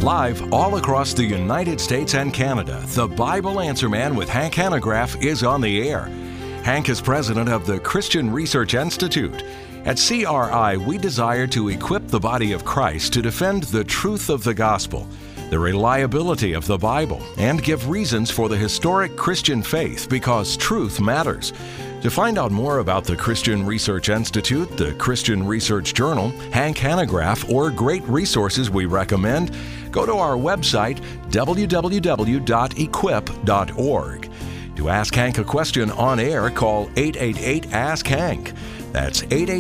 Live all across the United States and Canada, the Bible Answer Man with Hank Hanegraaff is on the air. Hank is president of the Christian Research Institute. At CRI, we desire to equip the body of Christ to defend the truth of the gospel, the reliability of the Bible, and give reasons for the historic Christian faith because truth matters. To find out more about the Christian Research Institute, the Christian Research Journal, Hank Hanegraaff, or great resources we recommend, go to our website, www.equip.org. To ask Hank a question on air, call 888-ASK-HANK. That's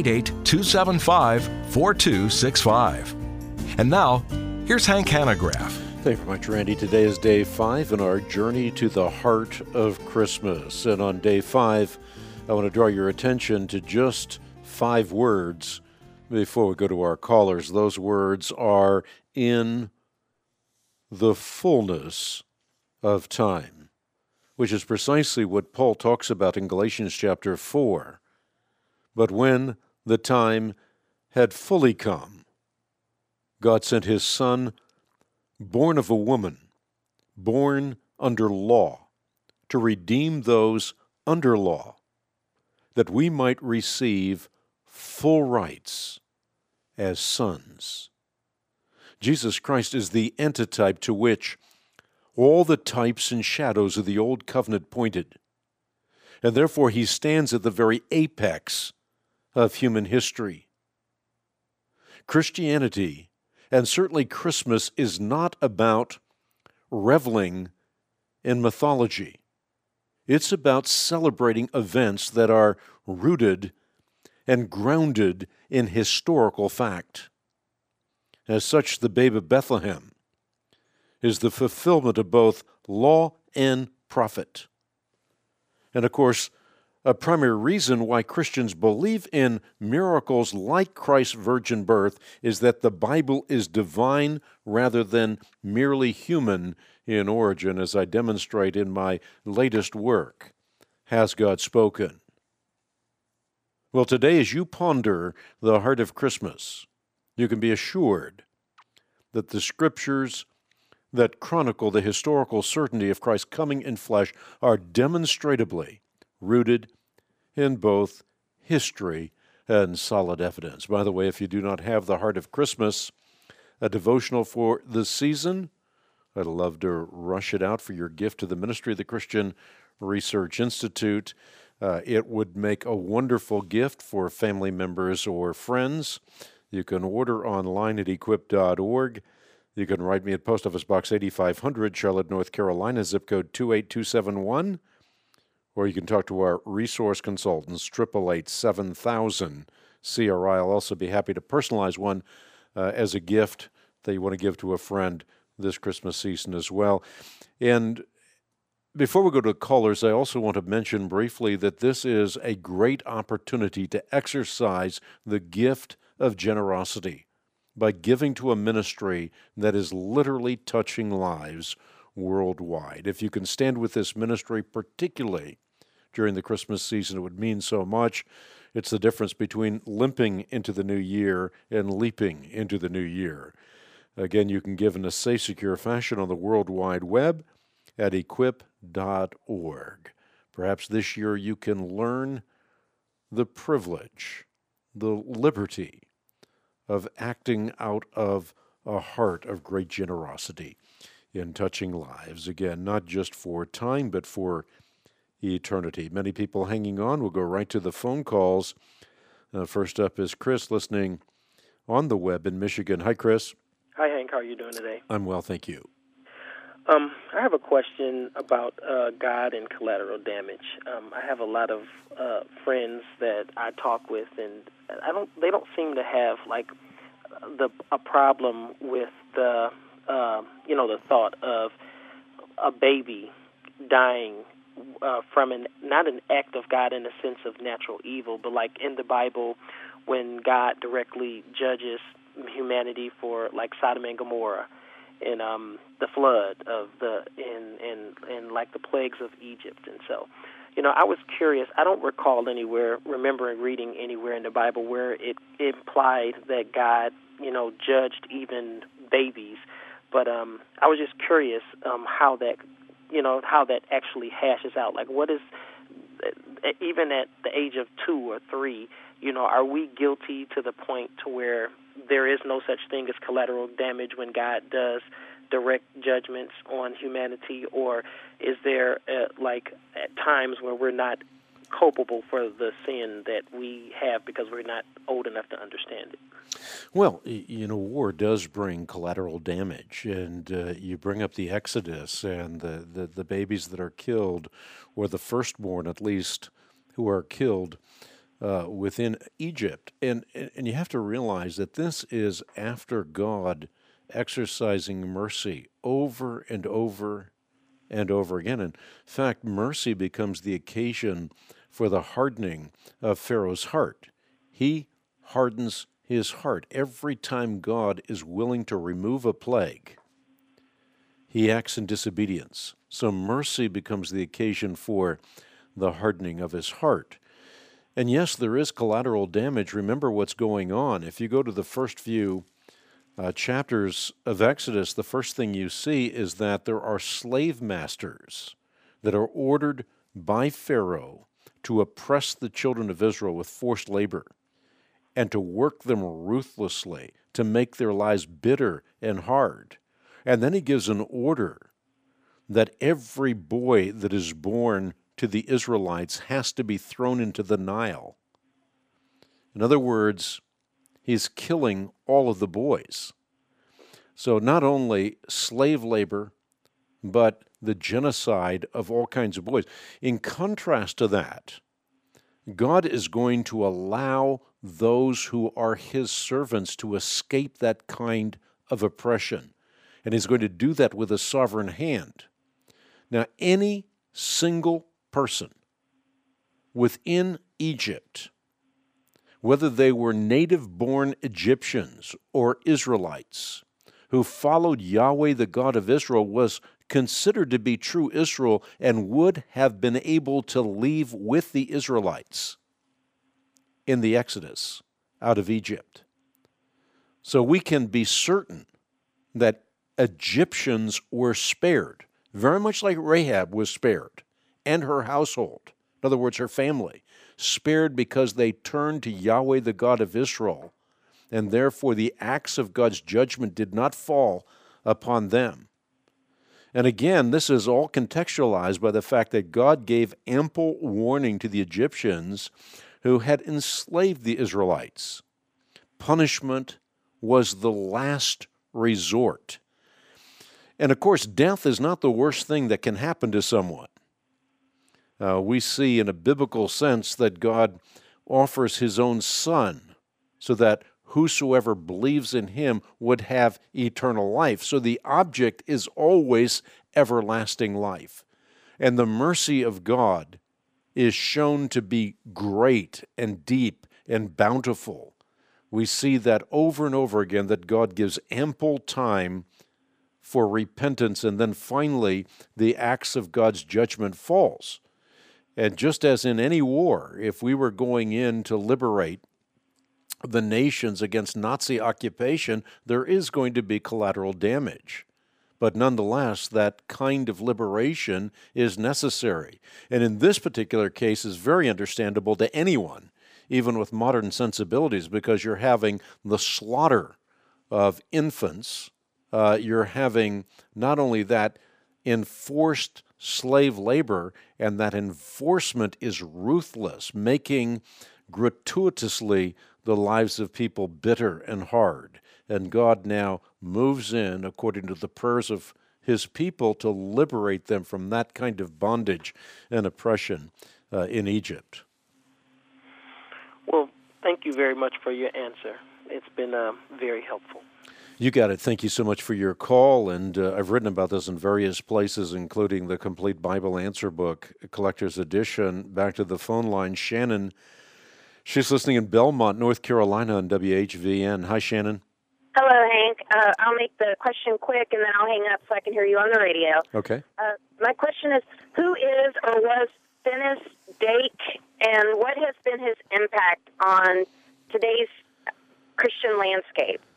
888-275-4265. And now, here's Hank Hanegraaff. Thank you very much, Randy. Today is day 5 in our journey to the heart of Christmas. And on day 5, I want to draw your attention to just 5 words before we go to our callers. Those words are in the fullness of time, which is precisely what Paul talks about in Galatians chapter 4. But when the time had fully come, God sent his Son, born of a woman, born under law, to redeem those under law, that we might receive full rights as sons. Jesus Christ is the antitype to which all the types and shadows of the Old Covenant pointed, and therefore he stands at the very apex of human history. Christianity, and certainly Christmas, is not about reveling in mythology. It's about celebrating events that are rooted and grounded in historical fact. As such, the babe of Bethlehem is the fulfillment of both law and prophet. And of course, a primary reason why Christians believe in miracles like Christ's virgin birth is that the Bible is divine rather than merely human in origin, as I demonstrate in my latest work, Has God Spoken? Well, today, as you ponder the heart of Christmas, you can be assured that the Scriptures that chronicle the historical certainty of Christ's coming in flesh are demonstrably rooted in both history and solid evidence. By the way, if you do not have the Heart of Christmas, a devotional for the season, I'd love to rush it out for your gift to the ministry of the Christian Research Institute. It would make a wonderful gift for family members or friends. You can order online at equip.org. You can write me at Post Office Box 8500, Charlotte, North Carolina, zip code 28271. Or you can talk to our resource consultants, 888-7000 CRI. I'll also be happy to personalize one as a gift that you want to give to a friend this Christmas season as well. And before we go to callers, I also want to mention briefly that this is a great opportunity to exercise the gift of generosity by giving to a ministry that is literally touching lives worldwide. If you can stand with this ministry, particularly during the Christmas season, it would mean so much. It's the difference between limping into the new year and leaping into the new year. Again, you can give in a safe, secure fashion on the World Wide Web at equip.org. Perhaps this year you can learn the privilege, the liberty of acting out of a heart of great generosity in touching lives. Again, not just for time, but for eternity. Many people hanging on. We'll go right to the phone calls. First up is Chris, listening on the web in Michigan. Hi, Chris. Hi, Hank. How are you doing today? I'm well, thank you. I have a question about God and collateral damage. I have a lot of friends that I talk with, and they don't seem to have like a problem with the thought of a baby dying from not an act of God in the sense of natural evil, but like in the Bible when God directly judges humanity for like Sodom and Gomorrah and the flood of and like the plagues of Egypt. And so, I was curious. I don't recall remembering reading anywhere in the Bible where it implied that God, judged even babies. But I was just curious how that actually hashes out. Like, what is, even at the age of 2 or 3, are we guilty to the point to where there is no such thing as collateral damage when God does direct judgments on humanity, or is there at times where we're not culpable for the sin that we have because we're not old enough to understand it? Well, war does bring collateral damage, and you bring up the Exodus and the babies that are killed, or the firstborn at least, who are killed within Egypt. And you have to realize that this is after God exercising mercy over and over and over again. In fact, mercy becomes the occasion for the hardening of Pharaoh's heart. He hardens his heart. Every time God is willing to remove a plague, he acts in disobedience. So mercy becomes the occasion for the hardening of his heart. And yes, there is collateral damage. Remember what's going on. If you go to the first few chapters of Exodus, the first thing you see is that there are slave masters that are ordered by Pharaoh to oppress the children of Israel with forced labor and to work them ruthlessly, to make their lives bitter and hard. And then he gives an order that every boy that is born to the Israelites has to be thrown into the Nile. In other words, he's killing all of the boys. So not only slave labor, but the genocide of all kinds of boys. In contrast to that, God is going to allow those who are his servants to escape that kind of oppression. And he's going to do that with a sovereign hand. Now, any single person within Egypt, whether they were native-born Egyptians or Israelites who followed Yahweh, the God of Israel, was considered to be true Israel and would have been able to leave with the Israelites in the Exodus out of Egypt. So we can be certain that Egyptians were spared, very much like Rahab was spared, and her household, in other words, her family, spared because they turned to Yahweh, the God of Israel, and therefore the axe of God's judgment did not fall upon them. And again, this is all contextualized by the fact that God gave ample warning to the Egyptians who had enslaved the Israelites. Punishment was the last resort. And of course, death is not the worst thing that can happen to someone. We see in a biblical sense that God offers his own Son so that whosoever believes in him would have eternal life. So the object is always everlasting life. And the mercy of God is shown to be great and deep and bountiful. We see that over and over again, that God gives ample time for repentance, and then finally the axe of God's judgment falls. And just as in any war, if we were going in to liberate the nations against Nazi occupation, there is going to be collateral damage. But nonetheless, that kind of liberation is necessary. And in this particular case is very understandable to anyone, even with modern sensibilities, because you're having the slaughter of infants. You're having not only that enforced slave labor, and that enforcement is ruthless, making gratuitously the lives of people bitter and hard. And God now moves in, according to the prayers of his people, to liberate them from that kind of bondage and oppression in Egypt. Well, thank you very much for your answer. It's been very helpful. You got it. Thank you so much for your call. And I've written about this in various places, including the Complete Bible Answer Book, Collector's Edition. Back to the phone line. Shannon, she's listening in Belmont, North Carolina on WHVN. Hi, Shannon. Hello, Hank. I'll make the question quick, and then I'll hang up so I can hear you on the radio. Okay. My question is, who is or was Finis Dake, and what has been his impact on today's Christian landscape?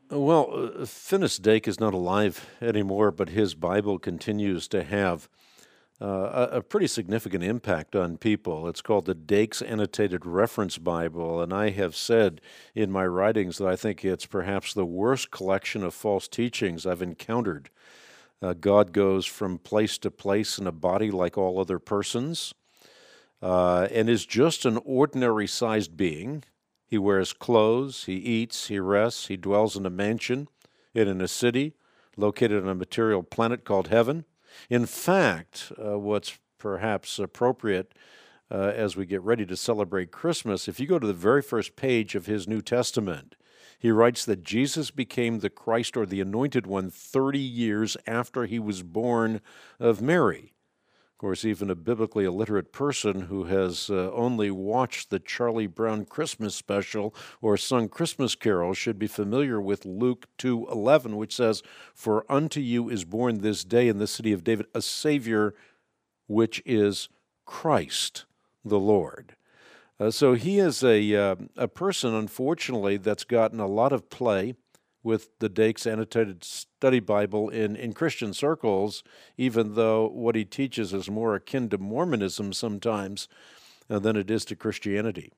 Well, Finis Dake is not alive anymore, but his Bible continues to have a pretty significant impact on people. It's called the Dake's Annotated Reference Bible, and I have said in my writings that I think it's perhaps the worst collection of false teachings I've encountered. God goes from place to place in a body like all other persons, and is just an ordinary-sized being. He wears clothes, he eats, he rests, he dwells in a mansion and in a city located on a material planet called heaven. In fact, what's perhaps appropriate as we get ready to celebrate Christmas, if you go to the very first page of his New Testament, he writes that Jesus became the Christ or the Anointed One 30 years after he was born of Mary. Of course, even a biblically illiterate person who has only watched the Charlie Brown Christmas special or sung Christmas carols should be familiar with Luke 2:11, which says, "For unto you is born this day in the city of David a Savior, which is Christ the Lord." So he is a person, unfortunately, that's gotten a lot of play with the Dake's Annotated Study Bible in Christian circles, even though what he teaches is more akin to Mormonism sometimes than it is to Christianity.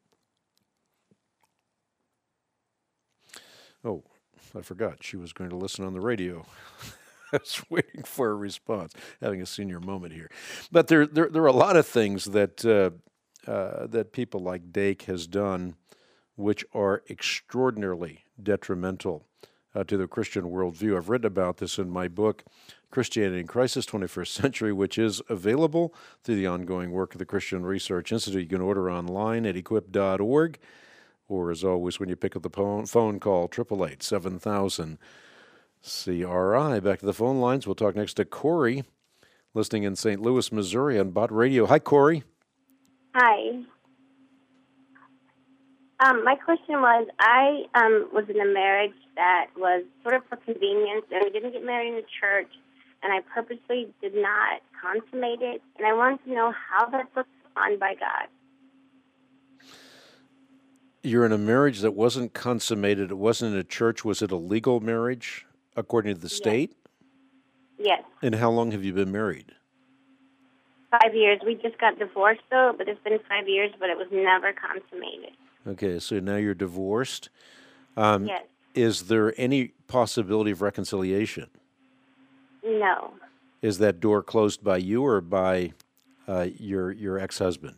Oh, I forgot. She was going to listen on the radio. I was waiting for a response, having a senior moment here. But there are a lot of things that that people like Dake has done which are extraordinarily detrimental to the Christian worldview. I've written about this in my book, Christianity in Crisis, 21st Century, which is available through the ongoing work of the Christian Research Institute. You can order online at equip.org, or as always, when you pick up the phone, call 888-7000-CRI. Back to the phone lines. We'll talk next to Corey, listening in St. Louis, Missouri on Bott Radio. Hi, Corey. Hi. My question was, I was in a marriage that was sort of for convenience, and we didn't get married in the church, and I purposely did not consummate it, and I wanted to know how that's looked upon by God. You're in a marriage that wasn't consummated. It wasn't in a church. Was it a legal marriage, according to the state? Yes. And how long have you been married? 5 years. We just got divorced, though, but it's been 5 years, but it was never consummated. Okay, so now you're divorced. Yes. Is there any possibility of reconciliation? No. Is that door closed by you or by your ex-husband?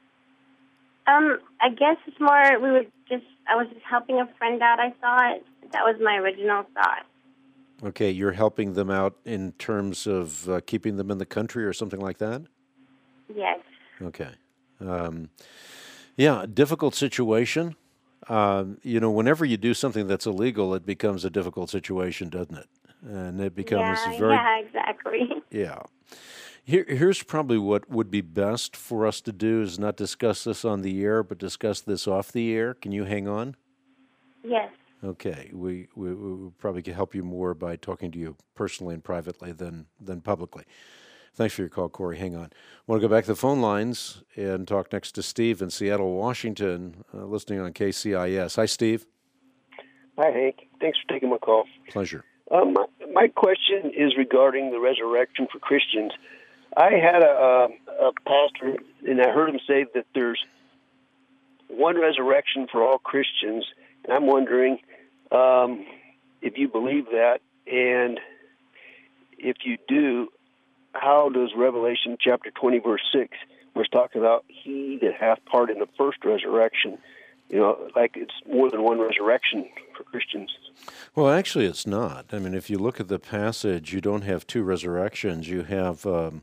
I guess it's more, I was just helping a friend out, I thought. That was my original thought. Okay, you're helping them out in terms of keeping them in the country or something like that? Yes. Okay. Yeah, difficult situation. Whenever you do something that's illegal, it becomes a difficult situation, doesn't it? And it becomes Yeah, exactly. Yeah. Here's probably what would be best for us to do is not discuss this on the air, but discuss this off the air. Can you hang on? Yes. Okay. We probably can help you more by talking to you personally and privately than publicly. Thanks for your call, Corey. Hang on. I want to go back to the phone lines and talk next to Steve in Seattle, Washington, listening on KCIS. Hi, Steve. Hi, Hank. Thanks for taking my call. Pleasure. My question is regarding the resurrection for Christians. I had a pastor, and I heard him say that there's one resurrection for all Christians. And I'm wondering if you believe that, and if you do, how does Revelation chapter 20, verse 6, where it's talking about he that hath part in the first resurrection, like it's more than one resurrection for Christians? Well, actually, it's not. I mean, if you look at the passage, you don't have two resurrections. You have a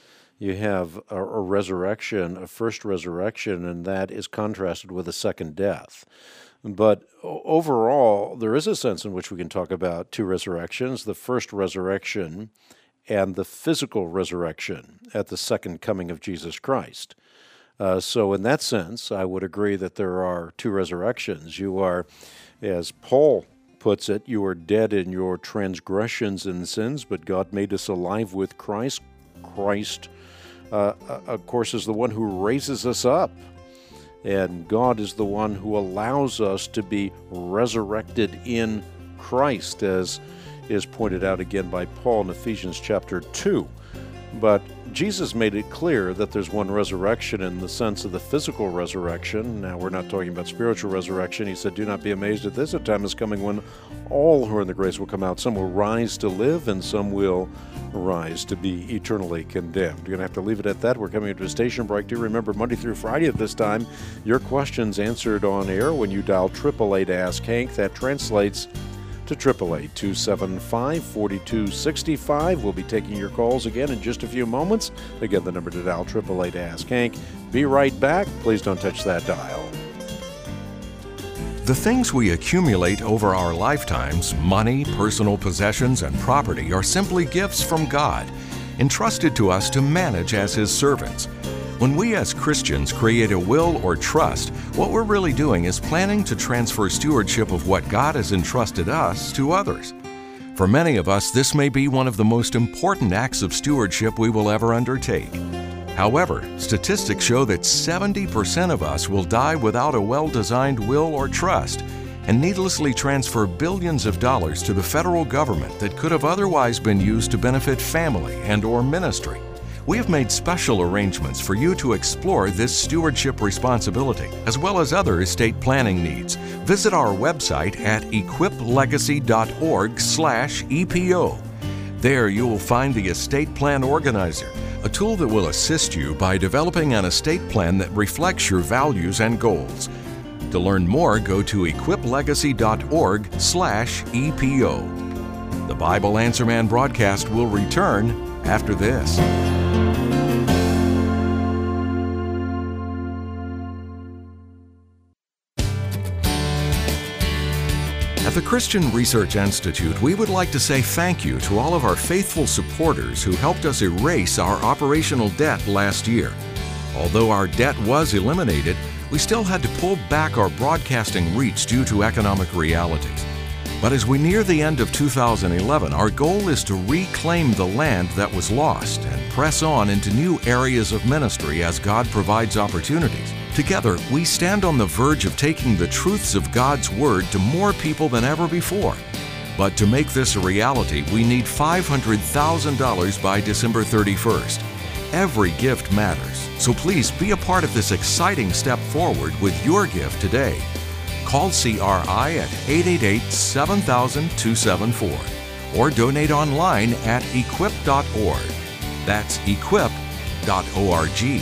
resurrection, a first resurrection, and that is contrasted with a second death. But overall, there is a sense in which we can talk about two resurrections, the first resurrection and the physical resurrection at the second coming of Jesus Christ. So in that sense, I would agree that there are two resurrections. You are, as Paul puts it, you are dead in your transgressions and sins, but God made us alive with Christ. Christ, of course, is the one who raises us up. And God is the one who allows us to be resurrected in Christ, as is pointed out again by Paul in Ephesians chapter 2. But Jesus made it clear that there's one resurrection in the sense of the physical resurrection. Now, we're not talking about spiritual resurrection. He said, do not be amazed at this. A time is coming when all who are in the grace will come out. Some will rise to live, and some will rise to be eternally condemned. You're going to have to leave it at that. We're coming into a station break. Do remember, Monday through Friday at this time, your questions answered on air when you dial 888-ASK-HANK. That translates to 888-275-4265. We'll be taking your calls again in just a few moments. Again, the number to dial, 888-ASK-HANK. Be right back. Please don't touch that dial. The things we accumulate over our lifetimes, money, personal possessions, and property, are simply gifts from God, entrusted to us to manage as His servants. When we as Christians create a will or trust, what we're really doing is planning to transfer stewardship of what God has entrusted us to others. For many of us, this may be one of the most important acts of stewardship we will ever undertake. However, statistics show that 70% of us will die without a well-designed will or trust and needlessly transfer billions of dollars to the federal government that could have otherwise been used to benefit family and/or ministry. We have made special arrangements for you to explore this stewardship responsibility, as well as other estate planning needs. Visit our website at equiplegacy.org/EPO. There you will find the Estate Plan Organizer, a tool that will assist you by developing an estate plan that reflects your values and goals. To learn more, go to equiplegacy.org/EPO. The Bible Answer Man broadcast will return after this. At the Christian Research Institute, we would like to say thank you to all of our faithful supporters who helped us erase our operational debt last year. Although our debt was eliminated, we still had to pull back our broadcasting reach due to economic realities. But as we near the end of 2011, our goal is to reclaim the land that was lost and press on into new areas of ministry as God provides opportunities. Together, we stand on the verge of taking the truths of God's Word to more people than ever before. But to make this a reality, we need $500,000 by December 31st. Every gift matters, so please be a part of this exciting step forward with your gift today. Call CRI at 888-7000-274 or donate online at equip.org. That's equip.org.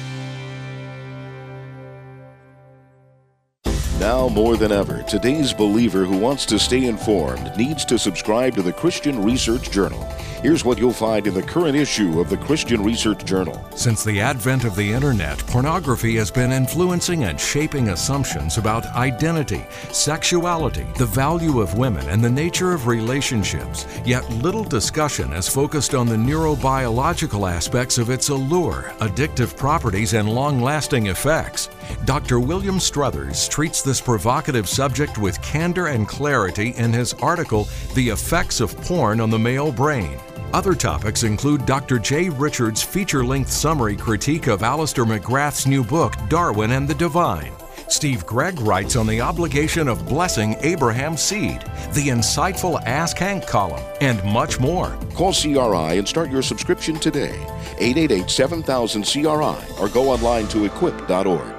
Now more than ever, today's believer who wants to stay informed needs to subscribe to the Christian Research Journal. Here's what you'll find in the current issue of the Christian Research Journal. Since the advent of the Internet, pornography has been influencing and shaping assumptions about identity, sexuality, the value of women, and the nature of relationships. Yet little discussion has focused on the neurobiological aspects of its allure, addictive properties, and long-lasting effects. Dr. William Struthers treats this provocative subject with candor and clarity in his article, The Effects of Porn on the Male Brain. Other topics include Dr. J. Richards' feature-length summary critique of Alistair McGrath's new book, Darwin and the Divine. Steve Gregg writes on the obligation of blessing Abraham's seed, the insightful Ask Hank column, and much more. Call CRI and start your subscription today. 888-7000-CRI or go online to equip.org.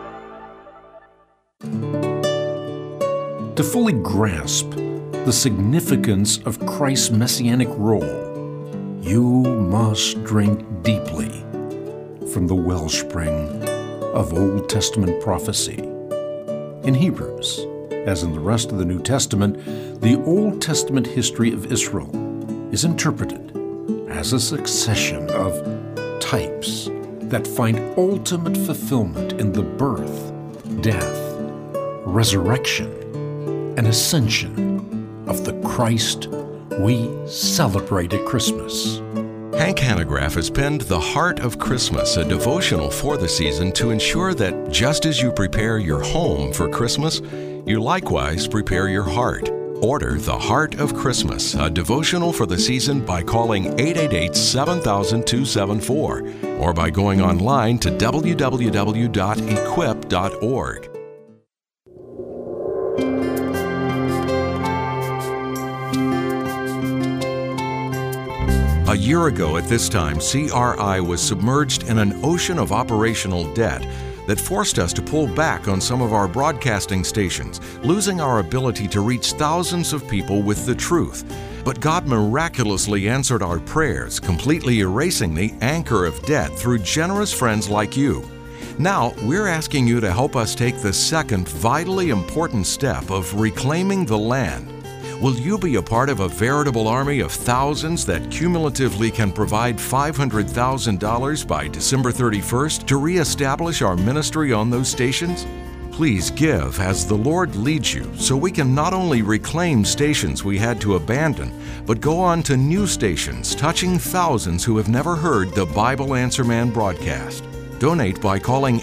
To fully grasp the significance of Christ's messianic role, you must drink deeply from the wellspring of Old Testament prophecy. In Hebrews, as in the rest of the New Testament, the Old Testament history of Israel is interpreted as a succession of types that find ultimate fulfillment in the birth, death, resurrection, and ascension of the Christ we celebrate at Christmas. Hank Hanegraaff has penned The Heart of Christmas, a devotional for the season to ensure that just as you prepare your home for Christmas, you likewise prepare your heart. Order The Heart of Christmas, a devotional for the season by calling 888-7000-274 or by going online to www.equip.org. year ago at this time, CRI was submerged in an ocean of operational debt that forced us to pull back on some of our broadcasting stations, losing our ability to reach thousands of people with the truth. But God miraculously answered our prayers, completely erasing the anchor of debt through generous friends like you. Now, we're asking you to help us take the second vitally important step of reclaiming the land. Will you be a part of a veritable army of thousands that cumulatively can provide $500,000 by December 31st to reestablish our ministry on those stations? Please give as the Lord leads you so we can not only reclaim stations we had to abandon, but go on to new stations touching thousands who have never heard the Bible Answer Man broadcast. Donate by calling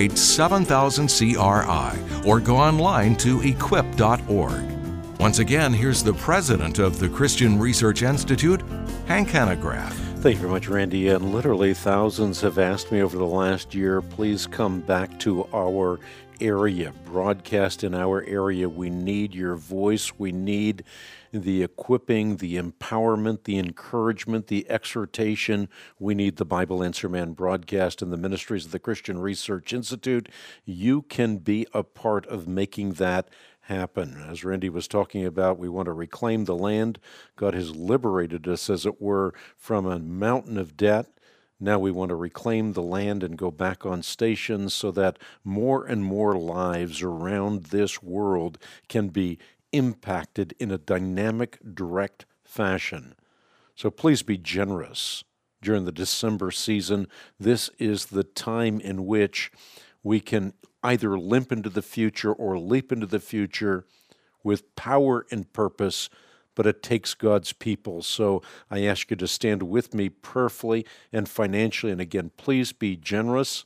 888-7000-CRI or go online to equip.org. Once again, here's the president of the Christian Research Institute, Hank Hanegraaff. Thank you very much, Randy. And literally thousands have asked me over the last year, please come back to our area, broadcast in our area. We need your voice. We need the equipping, the empowerment, the encouragement, the exhortation. We need the Bible Answer Man broadcast and the ministries of the Christian Research Institute. You can be a part of making that happen. As Randy was talking about, we want to reclaim the land. God has liberated us, as it were, from a mountain of debt. Now we want to reclaim the land and go back on stations so that more and more lives around this world can be impacted in a dynamic, direct fashion. So please be generous during the December season. This is the time in which we can either limp into the future or leap into the future with power and purpose, but it takes God's people. So I ask you to stand with me prayerfully and financially. And again, please be generous.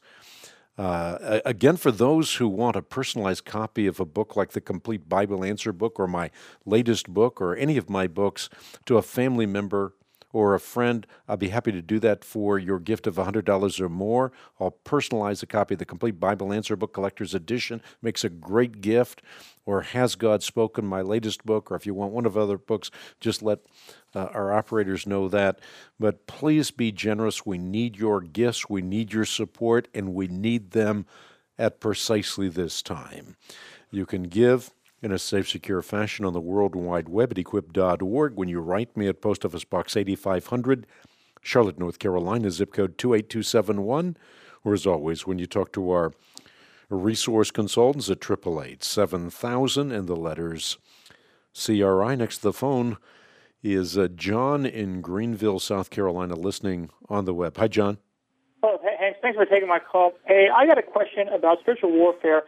Again, for those who want a personalized copy of a book like the Complete Bible Answer book or my latest book or any of my books to a family member or a friend, I'll be happy to do that for your gift of $100 or more. I'll personalize a copy of the Complete Bible Answer Book Collector's Edition. Makes a great gift. Or Has God Spoken, my latest book, or if you want one of other books, just let our operators know that. But please be generous. We need your gifts, we need your support, and we need them at precisely this time. You can give in a safe, secure fashion on the World Wide Web at equip.org. When you write me at Post Office Box 8500, Charlotte, North Carolina, zip code 28271. Or as always, when you talk to our resource consultants at 888-7000 and the letters CRI. Next to the phone is John in Greenville, South Carolina, listening on the web. Hi, John. Oh, hey, thanks for taking my call. Hey, I got a question about spiritual warfare.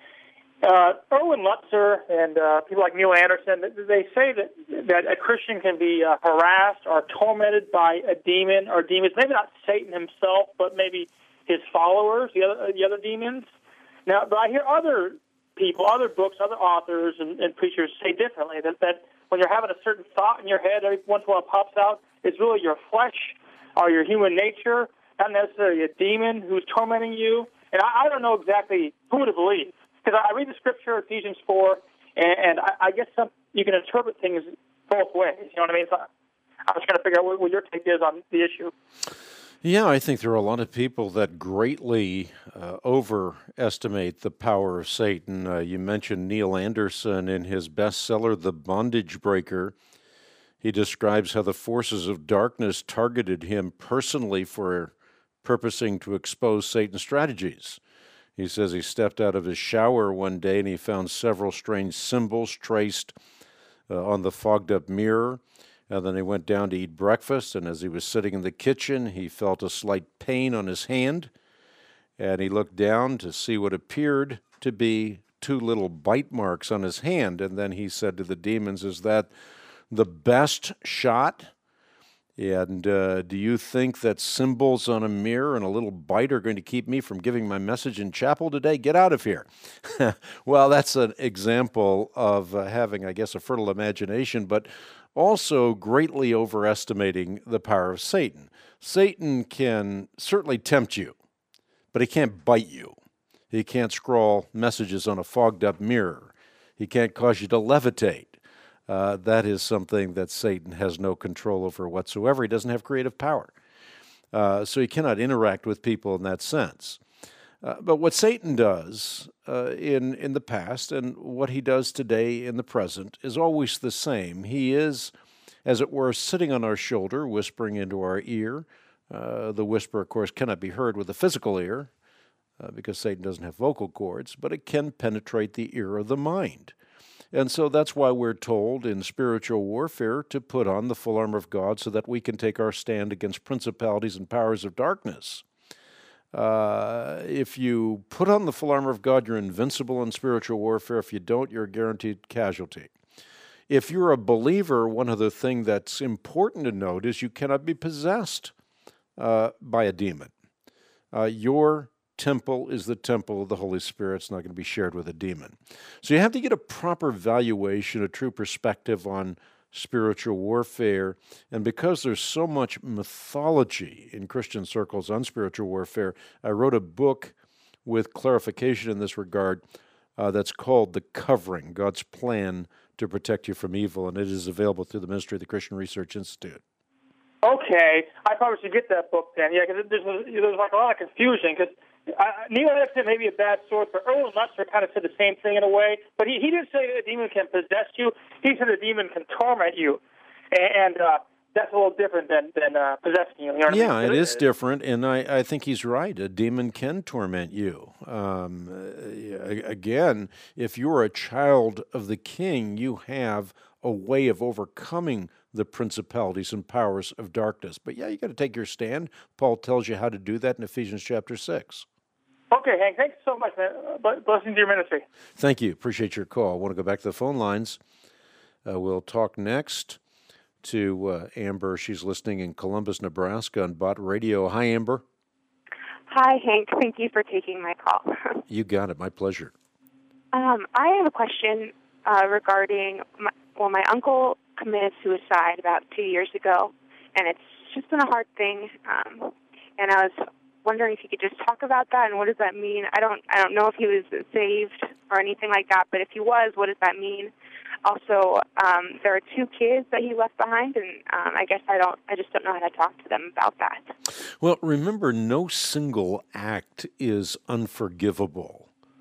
Erwin Lutzer and people like Neil Anderson, they say that a Christian can be harassed or tormented by a demon or demons, maybe not Satan himself, but maybe his followers, the other demons. Now, but I hear other people, other books, other authors and preachers say differently, that when you're having a certain thought in your head, every once in a while it pops out, it's really your flesh or your human nature, not necessarily a demon who's tormenting you. And I don't know exactly who to believe. Because I read the scripture, Ephesians 4, and I guess you can interpret things both ways. You know what I mean? So I was trying to figure out what your take is on the issue. Yeah, I think there are a lot of people that greatly overestimate the power of Satan. You mentioned Neil Anderson in his bestseller, The Bondage Breaker. He describes how the forces of darkness targeted him personally for purposing to expose Satan's strategies. He says he stepped out of his shower one day and he found several strange symbols traced on the fogged-up mirror. And then he went down to eat breakfast, and as he was sitting in the kitchen, he felt a slight pain on his hand, and he looked down to see what appeared to be 2 little bite marks on his hand. And then he said to the demons, "Is that the best shot? And do you think that symbols on a mirror and a little bite are going to keep me from giving my message in chapel today? Get out of here." Well, that's an example of having, I guess, a fertile imagination, but also greatly overestimating the power of Satan. Satan can certainly tempt you, but he can't bite you. He can't scrawl messages on a fogged-up mirror. He can't cause you to levitate. That is something that Satan has no control over whatsoever. He doesn't have creative power. So he cannot interact with people in that sense. But what Satan does in the past and what he does today in the present is always the same. He is, as it were, sitting on our shoulder, whispering into our ear. The whisper, of course, cannot be heard with the physical ear because Satan doesn't have vocal cords, but it can penetrate the ear of the mind. And so that's why we're told in spiritual warfare to put on the full armor of God so that we can take our stand against principalities and powers of darkness. If you put on the full armor of God, you're invincible in spiritual warfare. If you don't, you're a guaranteed casualty. If you're a believer, one other thing that's important to note is you cannot be possessed by a demon. Your temple is the temple of the Holy Spirit. It's not going to be shared with a demon. So you have to get a proper valuation, a true perspective on spiritual warfare. And because there's so much mythology in Christian circles on spiritual warfare, I wrote a book with clarification in this regard that's called The Covering, God's Plan to Protect You from Evil, and it is available through the ministry of the Christian Research Institute. Okay, I probably should get that book then. Yeah, because there's like a lot of confusion. Because Neil Anderson may be a bad source, but Erwin Lutzer kind of said the same thing in a way. But he didn't say that a demon can possess you. He said a demon can torment you, and that's a little different than possessing you. You know what I mean? It is different, and I think he's right. A demon can torment you. Again, if you're a child of the King, you have a way of overcoming the principalities and powers of darkness. But yeah, you got to take your stand. Paul tells you how to do that in Ephesians chapter 6. Okay, Hank, thanks so much, man. Blessings to your ministry. Thank you. Appreciate your call. I want to go back to the phone lines. We'll talk next to Amber. She's listening in Columbus, Nebraska on Bott Radio. Hi, Amber. Hi, Hank. Thank you for taking my call. You got it. My pleasure. I have a question regarding my uncle committed suicide about 2 years ago, and it's just been a hard thing. And I was wondering if you could just talk about that and what does that mean? I don't know if he was saved or anything like that, but if he was, what does that mean? Also, there are 2 kids that he left behind, and I guess I just don't know how to talk to them about that. Well, remember, no single act is unforgivable.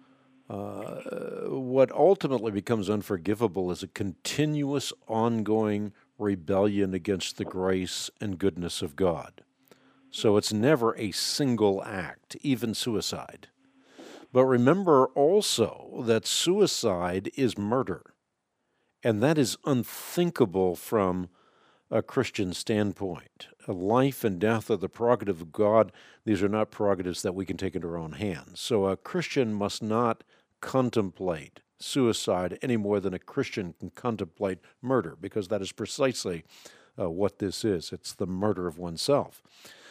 What ultimately becomes unforgivable is a continuous, ongoing rebellion against the grace and goodness of God. So it's never a single act, even suicide. But remember also that suicide is murder, and that is unthinkable from a Christian standpoint. Life and death are the prerogative of God. These are not prerogatives that we can take into our own hands. So a Christian must not contemplate suicide any more than a Christian can contemplate murder, because that is precisely what this is. It's the murder of oneself.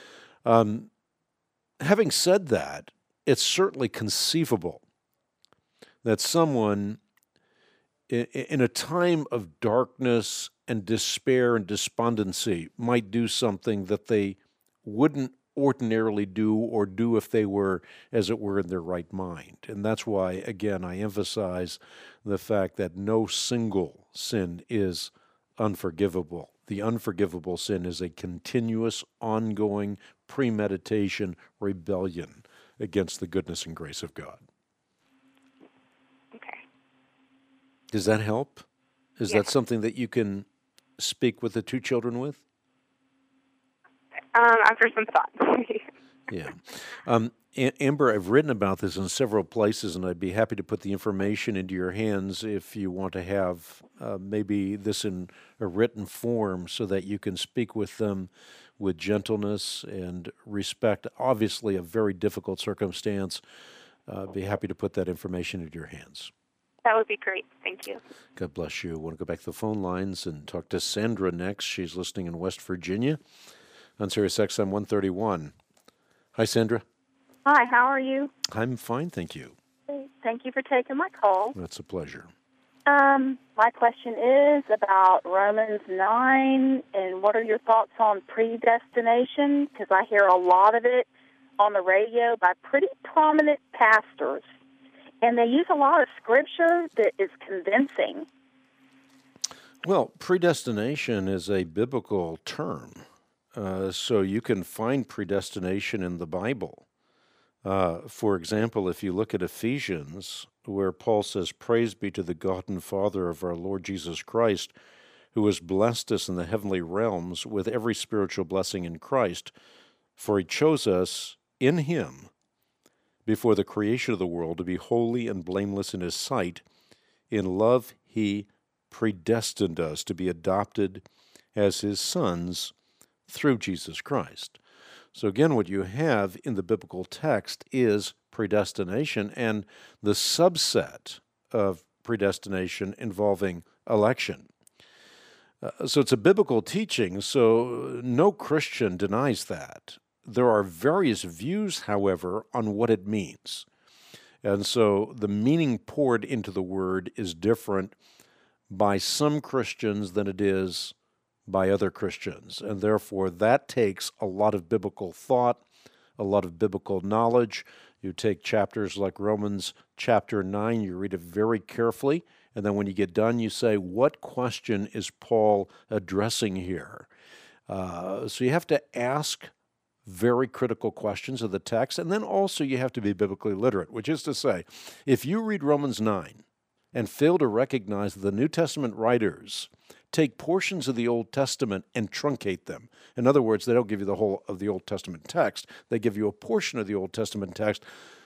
Having said that, it's certainly conceivable that someone in a time of darkness and despair and despondency might do something that they wouldn't ordinarily do or do if they were, as it were, in their right mind. And that's why, again, I emphasize the fact that no single sin is unforgivable. The unforgivable sin is a continuous, ongoing premeditation rebellion against the goodness and grace of God. Okay. Does that help? Is Yes. that something that you can speak with the 2 children with? After some thought. Yeah. Amber, I've written about this in several places, and I'd be happy to put the information into your hands if you want to have maybe this in a written form so that you can speak with them with gentleness and respect. Obviously, a very difficult circumstance. Be happy to put that information into your hands. That would be great. Thank you. God bless you. I want to go back to the phone lines and talk to Sandra next. She's listening in West Virginia on Sirius XM 131. Hi, Sandra. Hi, how are you? I'm fine, thank you. Thank you for taking my call. That's a pleasure. My question is about Romans 9, and what are your thoughts on predestination? Because I hear a lot of it on the radio by pretty prominent pastors, and they use a lot of scripture that is convincing. Well, predestination is a biblical term. So you can find predestination in the Bible. For example, if you look at Ephesians, where Paul says, "Praise be to the God and Father of our Lord Jesus Christ, who has blessed us in the heavenly realms with every spiritual blessing in Christ, for he chose us in him before the creation of the world to be holy and blameless in his sight. In love he predestined us to be adopted as his sons through Jesus Christ." So again, what you have in the biblical text is predestination and the subset of predestination involving election. So it's a biblical teaching, so no Christian denies that. There are various views, however, on what it means. And so the meaning poured into the word is different by some Christians than it is by other Christians. And therefore, that takes a lot of biblical thought, a lot of biblical knowledge. You take chapters like Romans chapter 9, you read it very carefully, and then when you get done, you say, what question is Paul addressing here? So you have to ask very critical questions of the text, and then also you have to be biblically literate, which is to say, if you read Romans 9 and fail to recognize that the New Testament writers take portions of the Old Testament and truncate them. In other words, they don't give you the whole of the Old Testament text. They give you a portion of the Old Testament text,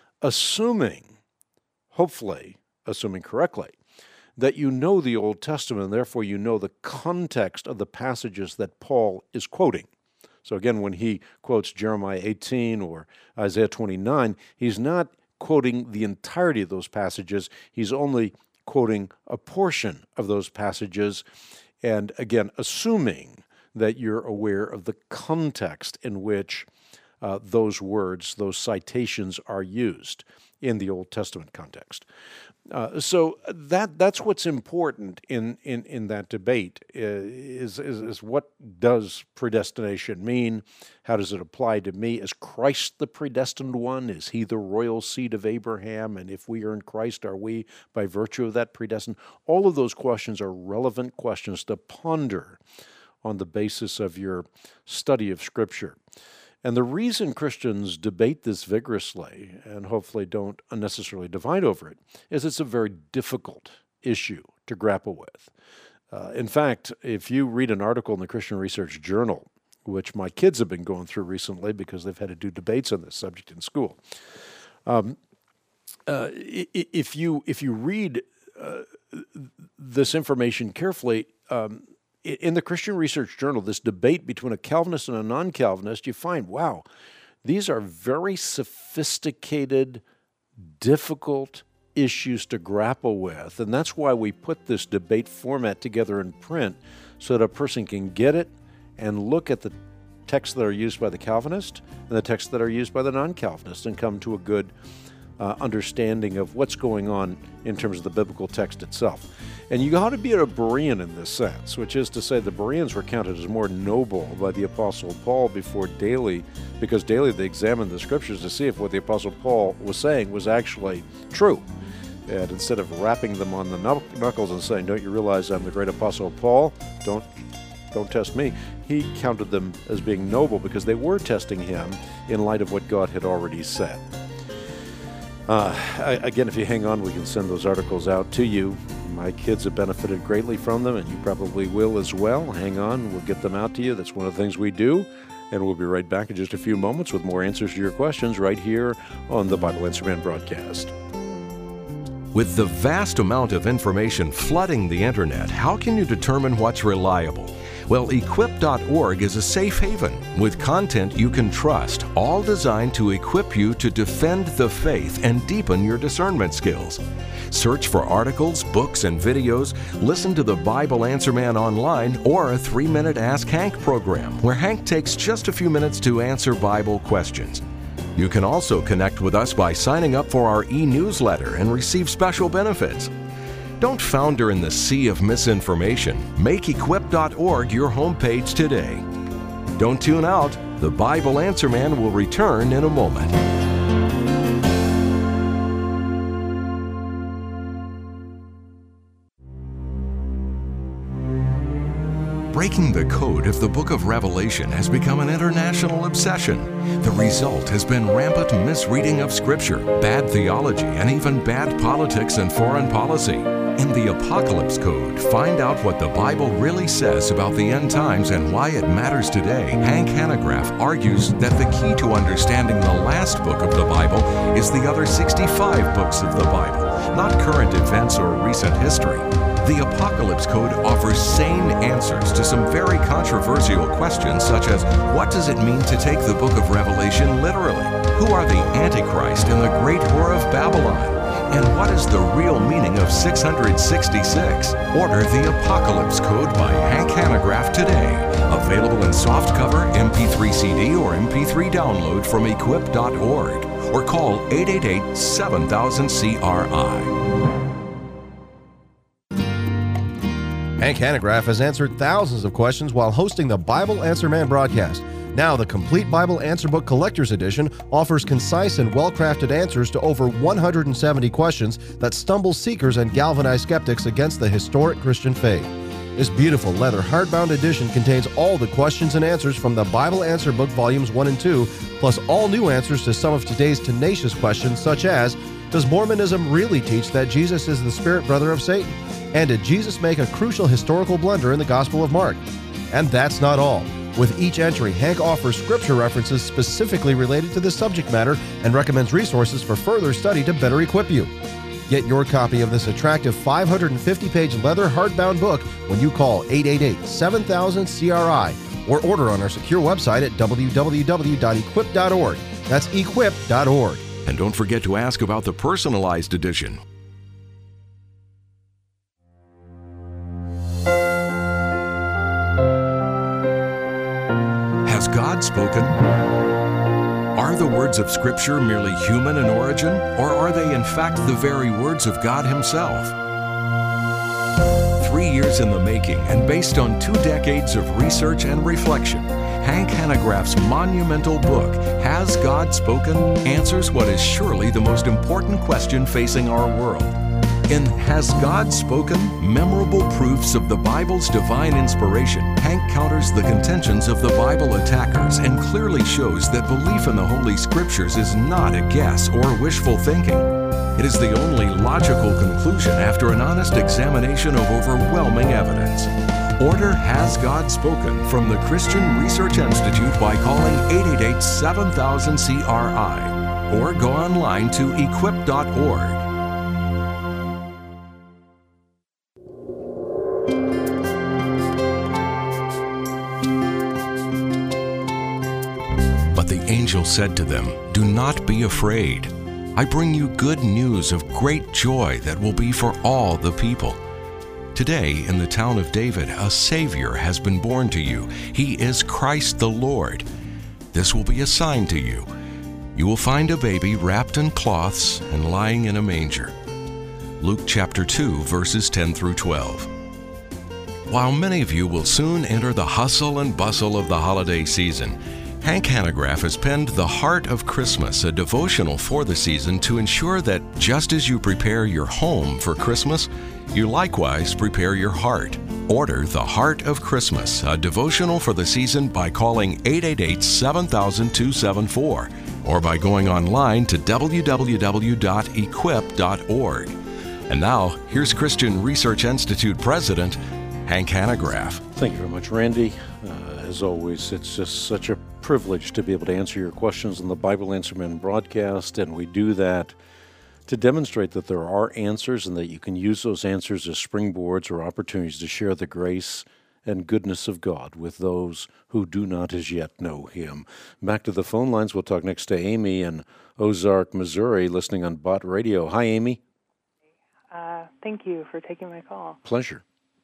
hopefully assuming correctly, that you know the Old Testament, and therefore you know the context of the passages that Paul is quoting. So again, when he quotes Jeremiah 18 or Isaiah 29, he's not quoting the entirety of those passages. He's only quoting a portion of those passages, and again, assuming that you're aware of the context in which those words, those citations are used in the Old Testament context. So that's what's important in that debate is what does predestination mean? How does it apply to me? Is Christ the predestined one? Is he the royal seed of Abraham? And if we are in Christ, are we by virtue of that predestined? All of those questions are relevant questions to ponder on the basis of your study of Scripture. And the reason Christians debate this vigorously, and hopefully don't unnecessarily divide over it, is it's a very difficult issue to grapple with. In fact, if you read an article in the Christian Research Journal, which my kids have been going through recently because they've had to do debates on this subject in school, if you read this information carefully, in the Christian Research Journal, this debate between a Calvinist and a non-Calvinist, you find, wow, these are very sophisticated, difficult issues to grapple with. And that's why we put this debate format together in print so that a person can get it and look at the texts that are used by the Calvinist and the texts that are used by the non-Calvinist and come to a good understanding of what's going on in terms of the biblical text itself. And you got to be a Berean in this sense, which is to say the Bereans were counted as more noble by the Apostle Paul before daily, because daily they examined the Scriptures to see if what the Apostle Paul was saying was actually true. And instead of rapping them on the knuckles and saying, "Don't you realize I'm the great Apostle Paul? Don't test me," he counted them as being noble because they were testing him in light of what God had already said. Again, if you hang on, we can send those articles out to you. My kids have benefited greatly from them, and you probably will as well. Hang on, we'll get them out to you. That's one of the things we do. And we'll be right back in just a few moments with more answers to your questions right here on the Bible Answer Man broadcast. With the vast amount of information flooding the internet, how can you determine what's reliable? Well, Equip.org is a safe haven with content you can trust, all designed to equip you to defend the faith and deepen your discernment skills. Search for articles, books, and videos, listen to the Bible Answer Man online, or a 3-minute Ask Hank program, where Hank takes just a few minutes to answer Bible questions. You can also connect with us by signing up for our e-newsletter and receive special benefits. Don't founder in the sea of misinformation. Make Equip.org your homepage today. Don't tune out. The Bible Answer Man will return in a moment. Breaking the code of the book of Revelation has become an international obsession. The result has been rampant misreading of Scripture, bad theology, and even bad politics and foreign policy. In the Apocalypse Code, find out what the Bible really says about the end times and why it matters today. Hank Hanegraaff argues that the key to understanding the last book of the Bible is the other 65 books of the Bible, not current events or recent history. The Apocalypse Code offers sane answers to some very controversial questions, such as what does it mean to take the book of Revelation literally? Who are the Antichrist and the great whore of Babylon? And what is the real meaning of 666? Order the Apocalypse Code by Hank Hanegraaff today. Available in softcover, MP3 CD, or MP3 download from equip.org. Or call 888-7000-CRI. Hank Hanegraaff has answered thousands of questions while hosting the Bible Answer Man broadcast. Now, the Complete Bible Answer Book Collector's Edition offers concise and well-crafted answers to over 170 questions that stumble seekers and galvanize skeptics against the historic Christian faith. This beautiful leather hardbound edition contains all the questions and answers from the Bible Answer Book Volumes 1 and 2, plus all new answers to some of today's tenacious questions, such as, does Mormonism really teach that Jesus is the spirit brother of Satan? And did Jesus make a crucial historical blunder in the Gospel of Mark? And that's not all. With each entry, Hank offers scripture references specifically related to this subject matter and recommends resources for further study to better equip you. Get your copy of this attractive 550-page leather hardbound book when you call 888-7000-CRI or order on our secure website at www.equip.org. That's equip.org. And don't forget to ask about the personalized edition. Has God spoken? Are the words of Scripture merely human in origin, or are they in fact the very words of God Himself? 3 years in the making and based on 2 decades of research and reflection, Hank Hanegraaff's monumental book, Has God Spoken?, answers what is surely the most important question facing our world. In Has God Spoken? Memorable Proofs of the Bible's Divine Inspiration, Hank counters the contentions of the Bible attackers and clearly shows that belief in the Holy Scriptures is not a guess or wishful thinking. It is the only logical conclusion after an honest examination of overwhelming evidence. Order Has God Spoken from the Christian Research Institute by calling 888-7000-CRI or go online to equip.org. But the angel said to them, "Do not be afraid. I bring you good news of great joy that will be for all the people. Today, in the town of David, a Savior has been born to you. He is Christ the Lord. This will be a sign to you. You will find a baby wrapped in cloths and lying in a manger." Luke chapter 2, verses 10 through 12. While many of you will soon enter the hustle and bustle of the holiday season, Hank Hanegraaff has penned The Heart of Christmas, a devotional for the season to ensure that just as you prepare your home for Christmas, you likewise prepare your heart. Order The Heart of Christmas, a devotional for the season by calling 888-7000-274 or by going online to www.equip.org. And now, here's Christian Research Institute President Hank Hanegraaff. Thank you very much, Randy. As always, it's just such a privilege to be able to answer your questions on the Bible Answer Man broadcast, and we do that to demonstrate that there are answers and that you can use those answers as springboards or opportunities to share the grace and goodness of God with those who do not as yet know Him. Back to the phone lines. We'll talk next to Amy in Ozark, Missouri, listening on Bott Radio. Hi, Amy. Thank you for taking my call. Pleasure.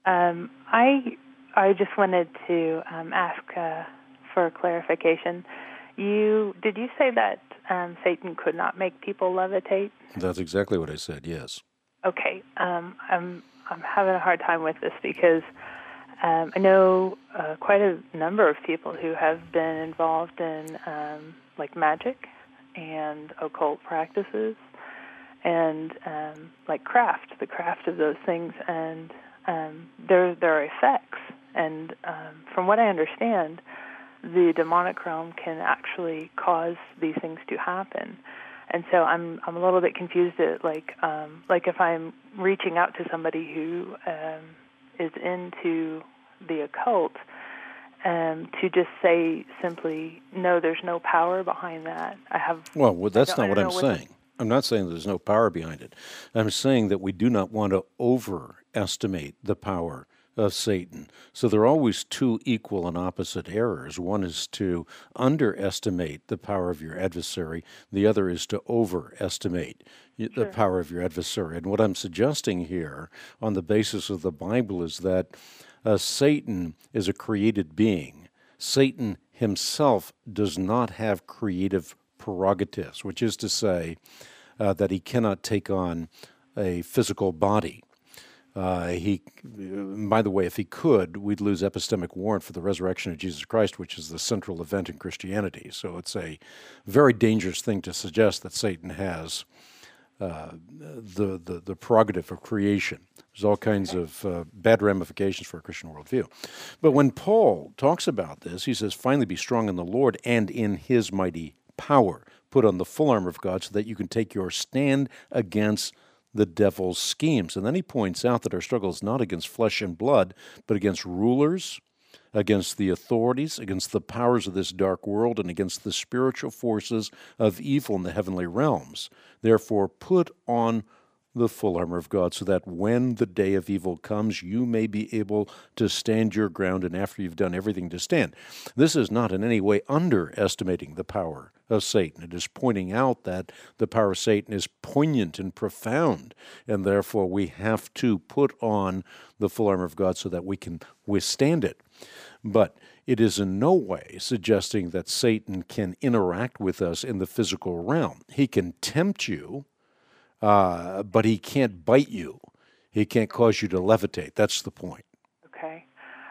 I just wanted to ask for clarification. Did you say that Satan could not make people levitate? That's exactly what I said, yes. Okay. I'm having a hard time with this because I know quite a number of people who have been involved in like magic and occult practices and like the craft of those things, and there are effects And from what I understand, the demonic realm can actually cause these things to happen. And so I'm a little bit confused at like if I'm reaching out to somebody who is into the occult, to just say simply, no, there's no power behind that. Well, that's not what I'm saying. I'm not saying there's no power behind it. I'm saying that we do not want to overestimate the power of Satan. So there are always two equal and opposite errors. One is to underestimate the power of your adversary. The other is to overestimate the power of your adversary. And what I'm suggesting here on the basis of the Bible is that Satan is a created being. Satan himself does not have creative prerogatives, which is to say that he cannot take on a physical body. By the way, if he could, we'd lose epistemic warrant for the resurrection of Jesus Christ, which is the central event in Christianity. So it's a very dangerous thing to suggest that Satan has the prerogative of creation. There's all kinds of bad ramifications for a Christian worldview. But when Paul talks about this, he says, finally be strong in the Lord and in his mighty power. Put on the full armor of God so that you can take your stand against the devil's schemes. And then he points out that our struggle is not against flesh and blood, but against rulers, against the authorities, against the powers of this dark world, and against the spiritual forces of evil in the heavenly realms. Therefore, put on the full armor of God so that when the day of evil comes, you may be able to stand your ground, and after you've done everything, to stand. This is not in any way underestimating the power of Satan. It is pointing out that the power of Satan is poignant and profound, and therefore we have to put on the full armor of God so that we can withstand it. But it is in no way suggesting that Satan can interact with us in the physical realm. He can tempt you, but he can't bite you. He can't cause you to levitate. That's the point. Okay.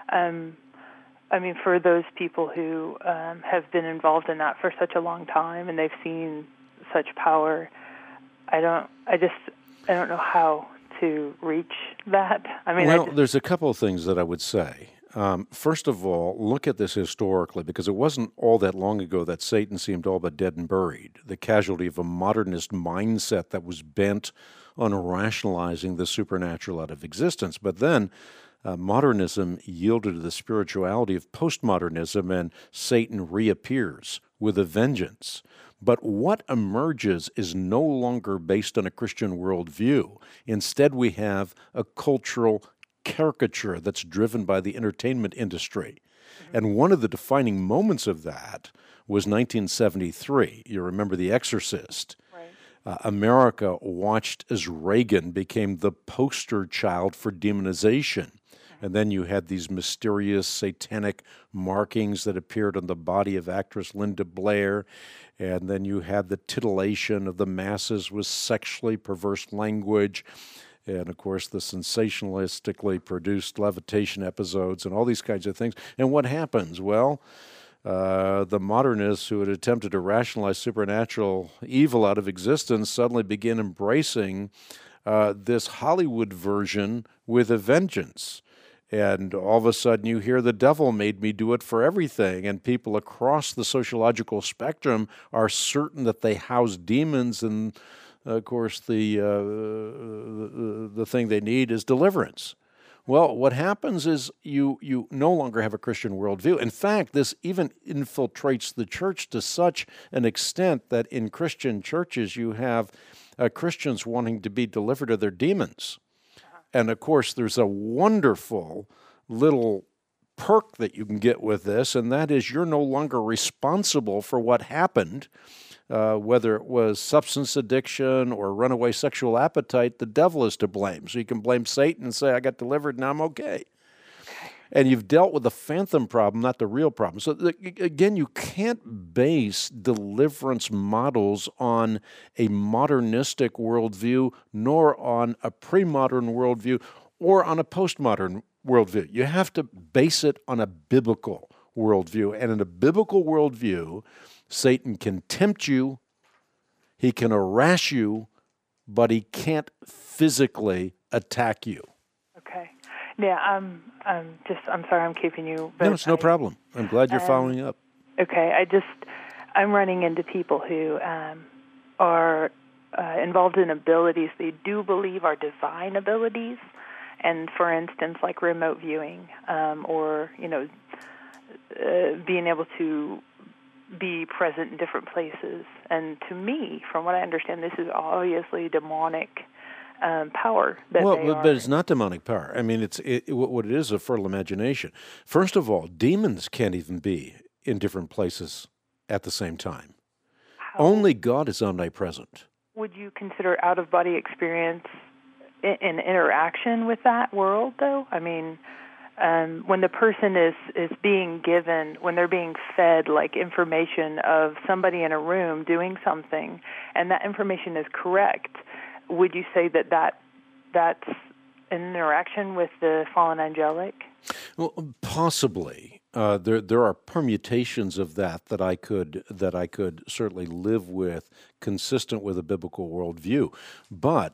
I mean, for those people who have been involved in that for such a long time and they've seen such power, I don't know how to reach that. I mean, there's a couple of things that I would say. First of all, look at this historically, because it wasn't all that long ago that Satan seemed all but dead and buried, the casualty of a modernist mindset that was bent on rationalizing the supernatural out of existence. But then modernism yielded to the spirituality of postmodernism, and Satan reappears with a vengeance. But what emerges is no longer based on a Christian worldview. Instead, we have a cultural caricature that's driven by the entertainment industry. And one of the defining moments of that was 1973. You remember The Exorcist. Right. America watched as Reagan became the poster child for demonization. And then you had these mysterious satanic markings that appeared on the body of actress Linda Blair. And then you had the titillation of the masses with sexually perverse language. And, of course, the sensationalistically produced levitation episodes and all these kinds of things. And what happens? Well, the modernists who had attempted to rationalize supernatural evil out of existence suddenly begin embracing this Hollywood version with a vengeance. And all of a sudden you hear the devil made me do it for everything. And people across the sociological spectrum are certain that they house demons, and of course, the thing they need is deliverance. Well, what happens is you no longer have a Christian worldview. In fact, this even infiltrates the church to such an extent that in Christian churches you have Christians wanting to be delivered of their demons. And, of course, there's a wonderful little perk that you can get with this, and that is you're no longer responsible for what happened. Whether it was substance addiction or runaway sexual appetite, the devil is to blame. So you can blame Satan and say, I got delivered, now I'm okay. And you've dealt with the phantom problem, not the real problem. So again, you can't base deliverance models on a modernistic worldview, nor on a pre-modern worldview, or on a postmodern worldview. You have to base it on a biblical worldview. And in a biblical worldview, Satan can tempt you, he can harass you, but he can't physically attack you. Okay. Yeah, I'm sorry I'm keeping you. But no, it's no problem. I'm glad you're following up. Okay, I'm running into people who are involved in abilities they do believe are divine abilities, and for instance, like remote viewing, or being able to be present in different places. And to me, from what I understand, this is obviously demonic power. But it's not demonic power. I mean, what it is a fertile imagination. First of all, demons can't even be in different places at the same time. Only God is omnipresent. Would you consider out-of-body experience an interaction with that world, though? I mean, when the person is being given, when they're being fed like information of somebody in a room doing something, and that information is correct, would you say that's an interaction with the fallen angelic? Well, possibly. There are permutations of that I could certainly live with, consistent with a biblical worldview. But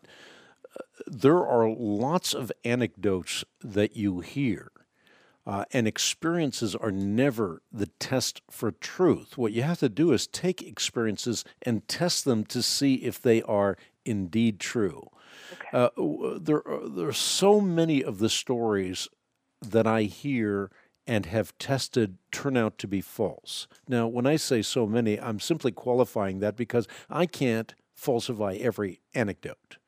there are lots of anecdotes that you hear, and experiences are never the test for truth. What you have to do is take experiences and test them to see if they are indeed true. Okay. There are so many of the stories that I hear and have tested turn out to be false. Now, when I say so many, I'm simply qualifying that because I can't falsify every anecdote.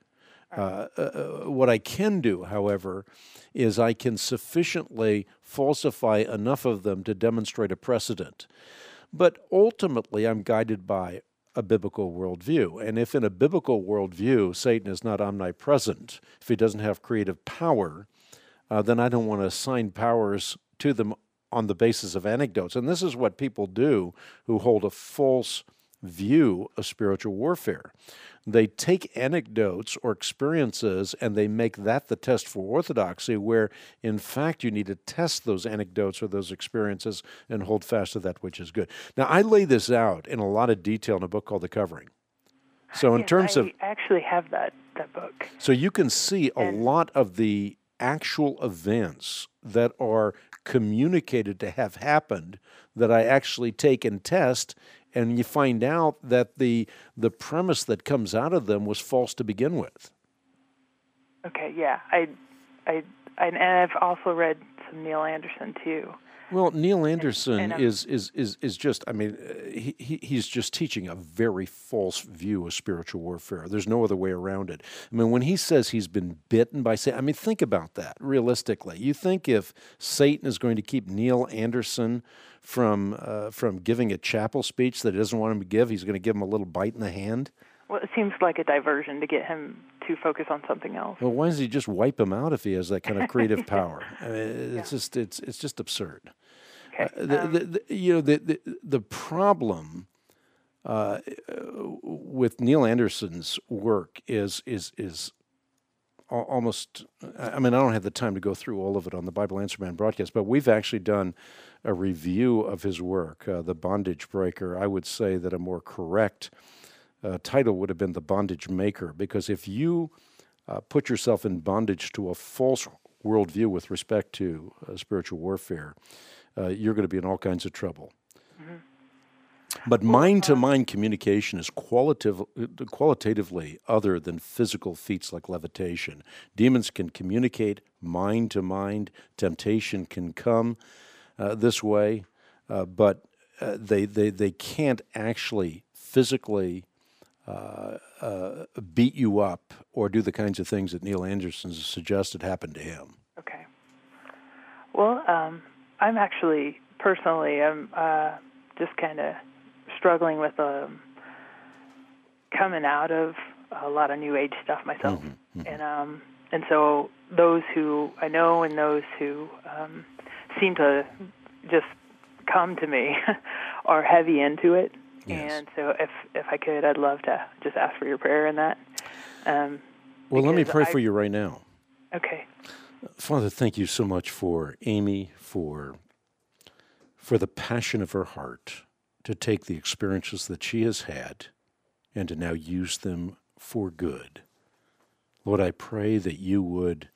What I can do, however, is I can sufficiently falsify enough of them to demonstrate a precedent. But ultimately, I'm guided by a biblical worldview. And if in a biblical worldview, Satan is not omnipresent, if he doesn't have creative power, then I don't want to assign powers to them on the basis of anecdotes. And this is what people do who hold a false view of spiritual warfare. They take anecdotes or experiences and they make that the test for orthodoxy, where in fact you need to test those anecdotes or those experiences and hold fast to that which is good. Now, I lay this out in a lot of detail in a book called The Covering. So in terms of... I actually have that book. So you can see a lot of the actual events that are communicated to have happened that I actually take and test, and you find out that the premise that comes out of them was false to begin with. Okay, yeah. And I've also read some Neil Anderson too. Well, Neil Anderson is just, I mean, he's just teaching a very false view of spiritual warfare. There's no other way around it. I mean, when he says he's been bitten by Satan, I mean, think about that realistically. You think if Satan is going to keep Neil Anderson from giving a chapel speech that he doesn't want him to give, he's going to give him a little bite in the hand? Well, it seems like a diversion to get him to focus on something else. Well, why doesn't he just wipe him out if he has that kind of creative power? I mean, it's just absurd. Okay. The problem with Neil Anderson's work is almost. I mean, I don't have the time to go through all of it on the Bible Answer Man broadcast, but we've actually done a review of his work, The Bondage Breaker. I would say that a more correct title would have been The Bondage Maker, because if you put yourself in bondage to a false worldview with respect to spiritual warfare, you're going to be in all kinds of trouble. Mm-hmm. But mind-to-mind communication is qualitatively other than physical feats like levitation. Demons can communicate mind-to-mind. Temptation can come this way, but they can't actually physically beat you up or do the kinds of things that Neil Anderson suggested happened to him. Okay. Well, I'm actually, personally, I'm just kind of struggling with coming out of a lot of New Age stuff myself. Mm-hmm, mm-hmm. And so those who I know and those who seem to just come to me are heavy into it. Yes. And so if I could, I'd love to just ask for your prayer in that. Well, let me pray for you right now. Okay. Father, thank you so much for Amy, for the passion of her heart to take the experiences that she has had and to now use them for good. Lord, I pray that you would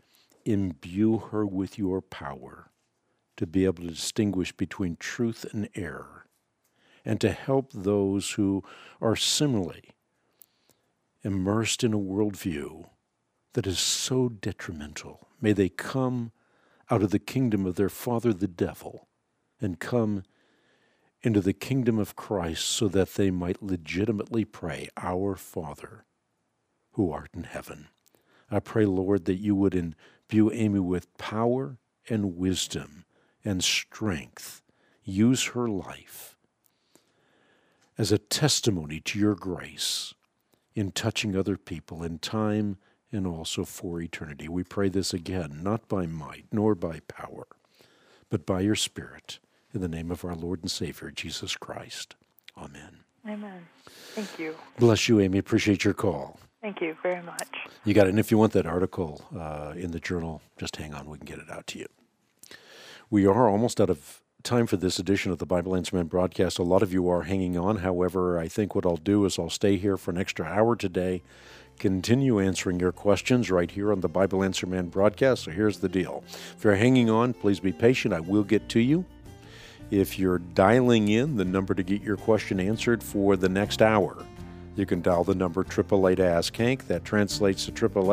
imbue her with your power to be able to distinguish between truth and error, and to help those who are similarly immersed in a worldview that is so detrimental. May they come out of the kingdom of their father, the devil, and come into the kingdom of Christ so that they might legitimately pray, Our Father, who art in heaven. I pray, Lord, that you would imbue Amy with power and wisdom and strength. Use her life as a testimony to your grace in touching other people in time and also for eternity. We pray this again, not by might nor by power, but by your Spirit, in the name of our Lord and Savior, Jesus Christ. Amen. Amen. Thank you. Bless you, Amy. Appreciate your call. Thank you very much. You got it. And if you want that article in the journal, just hang on. We can get it out to you. We are almost out of time for this edition of the Bible Answer Man broadcast. A lot of you are hanging on. However, I think what I'll do is I'll stay here for an extra hour today, continue answering your questions right here on the Bible Answer Man broadcast. So here's the deal. If you're hanging on, please be patient. I will get to you. If you're dialing in the number to get your question answered for the next hour, you can dial the number 888-ASK-HANK. That translates to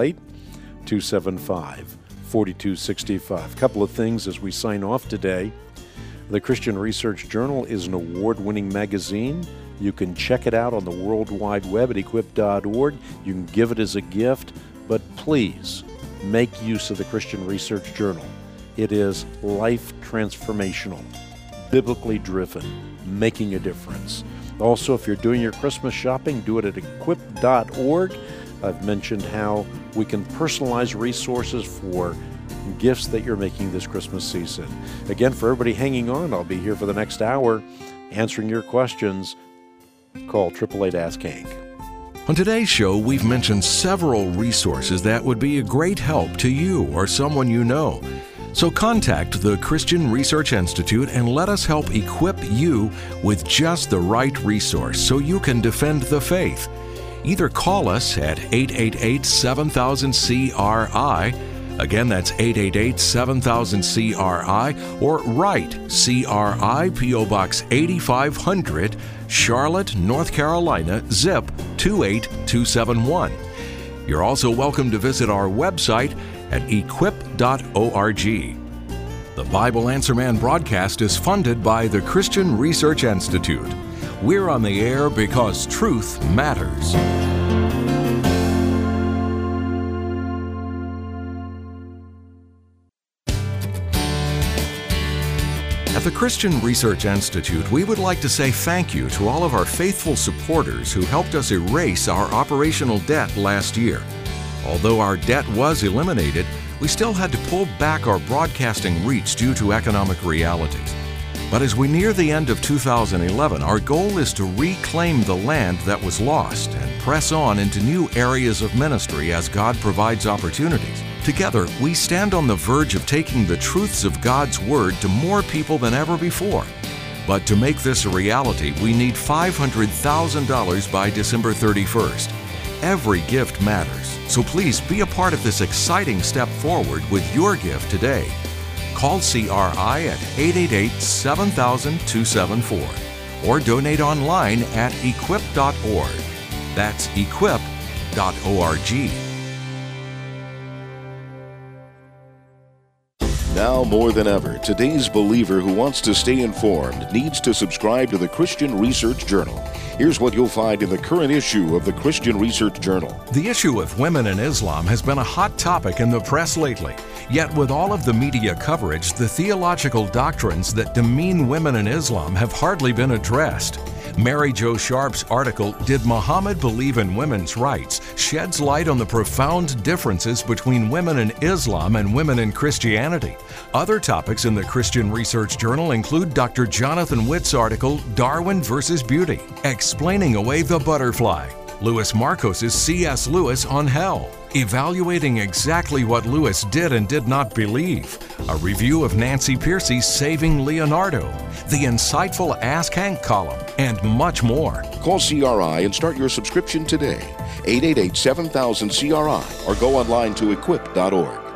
888-275-4265. A couple of things as we sign off today. The Christian Research Journal is an award-winning magazine. You can check it out on the World Wide Web at equip.org. You can give it as a gift, but please make use of the Christian Research Journal. It is life transformational, biblically driven, making a difference. Also, if you're doing your Christmas shopping, do it at equip.org. I've mentioned how we can personalize resources for gifts that you're making this Christmas season. Again, for everybody hanging on, I'll be here for the next hour answering your questions. Call 888-ASK-HANK. On today's show, we've mentioned several resources that would be a great help to you or someone you know. So contact the Christian Research Institute and let us help equip you with just the right resource so you can defend the faith. Either call us at 888-7000-CRI. Again, that's 888-7000-CRI, or write CRI, P.O. Box 8500, Charlotte, North Carolina, zip 28271. You're also welcome to visit our website at equip.org. The Bible Answer Man broadcast is funded by the Christian Research Institute. We're on the air because truth matters. At the Christian Research Institute, we would like to say thank you to all of our faithful supporters who helped us erase our operational debt last year. Although our debt was eliminated, we still had to pull back our broadcasting reach due to economic realities. But as we near the end of 2011, our goal is to reclaim the land that was lost and press on into new areas of ministry as God provides opportunities. Together, we stand on the verge of taking the truths of God's Word to more people than ever before. But to make this a reality, we need $500,000 by December 31st. Every gift matters, so please be a part of this exciting step forward with your gift today. Call CRI at 888-7000-274 or donate online at equip.org. That's equip.org. Now more than ever, today's believer who wants to stay informed needs to subscribe to the Christian Research Journal. Here's what you'll find in the current issue of the Christian Research Journal. The issue of women in Islam has been a hot topic in the press lately. Yet with all of the media coverage, the theological doctrines that demean women in Islam have hardly been addressed. Mary Jo Sharp's article, Did Muhammad Believe in Women's Rights?, sheds light on the profound differences between women in Islam and women in Christianity. Other topics in the Christian Research Journal include Dr. Jonathan Witt's article, Darwin versus Beauty, Explaining Away the Butterfly, Louis Marcos's C.S. Lewis on Hell, Evaluating Exactly What Lewis Did and Did Not Believe, a review of Nancy Pearcey's Saving Leonardo, the insightful Ask Hank column, and much more. Call CRI and start your subscription today. 888-7000-CRI or go online to equip.org.